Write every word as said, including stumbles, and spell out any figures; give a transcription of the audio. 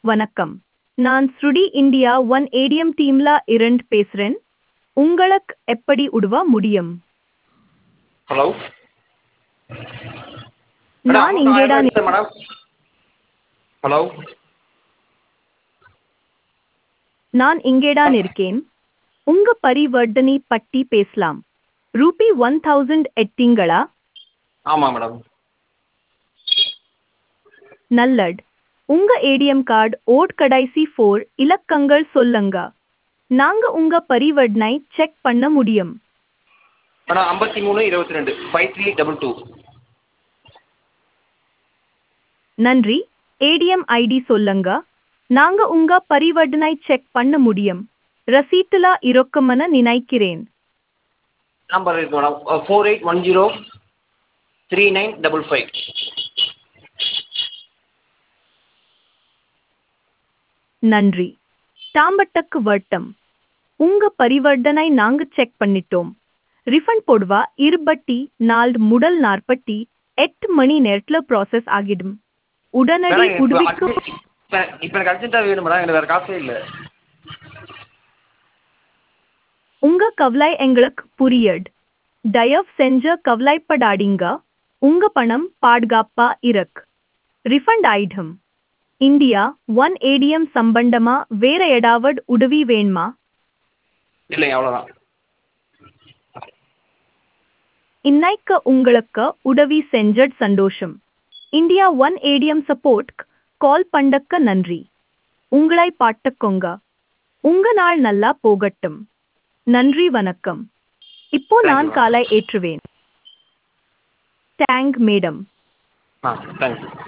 வணக்கம். நான் ஸ்ருடி India one ATM டீம்ல இருந்து பேசுறேன். உங்களுக்கு எப்படி உதவ முடியும்? ஹலோ மேடம் நான் அமௌண்ட் ஆயிரம் ரூபா இங்கேதான் எடுத்தேன் மேடம். ஹலோ நான் இங்கேதான் இருக்கேன். உங்க பரிவர்த்தனை பற்றி பேசலாம். ரூபி ஒன் தௌசண்ட் எட்டீங்களா? ஆமாம் மேடம். நல்லட். உங்க ஏடிஎம் கார்டு ஓட் கடைசி ஃபோர் இலக்கங்கள் சொல்லுங்க. நாங்க உங்க பரிவர்த்தனை செக் பண்ண முடியும். மேடம் ஐம்பத்தி மூணு இருபத்தி ரெண்டு ஃபைவ் த்ரீ டபுள் டூ. நன்றி. ஏடிஎம் ஐடி சொல்லுங்க. நாங்க உங்க பரிவர்த்தனை செக் பண்ண முடியும். ரசீட்டுல இருக்கும்னு நினைக்கிறேன். நம்பர் இருக்கு madam. Four eight one zero three nine double five. நன்றி. தாம்பட்டக்கு வட்டம். உங்க பரிவர்த்தனை நாங்க செக் பண்ணிட்டோம். ரிஃபண்ட் போடுவா இருபத்தி நாலு முதல் நாற்பத்தி எட்டு மணி நேரத்துல ப்ராசஸ் ஆகிடும். உடனடி மேடம் இப்போ உதவிக்கு அர்ஜென்ட் இப்போ இப்போ எனக்கு அர்ஜென்ட்டாக வேணும் மேடம். எனக்கு வேறு காசே இல்லை. உங்க கவலை எங்களுக்கு புரியுது. தயவு செஞ்சு கவலைப்படாதீங்க. உங்க பணம் பாதுகாப்பா இருக்கு. ரிஃபண்ட் ஆயிடும். இந்தியா ஒன் ஏடிஎம் சம்பந்தமா வேற ஏதாவது உதவி வேணுமா? இல்லைங்க அவ்வளோதான். இன்னைக்கு உங்களுக்கு உதவி செஞ்சது சந்தோஷம். India one ATM support call பண்ணக்க நன்றி. உங்களை பாட்டுக்கோங்க. உங்க நாள் நல்லா போகட்டும். நன்றி வணக்கம். இப்போ Thank you, நான் ma'am. காலை ஏற்றுவேன். Thank madam. Ah thank you.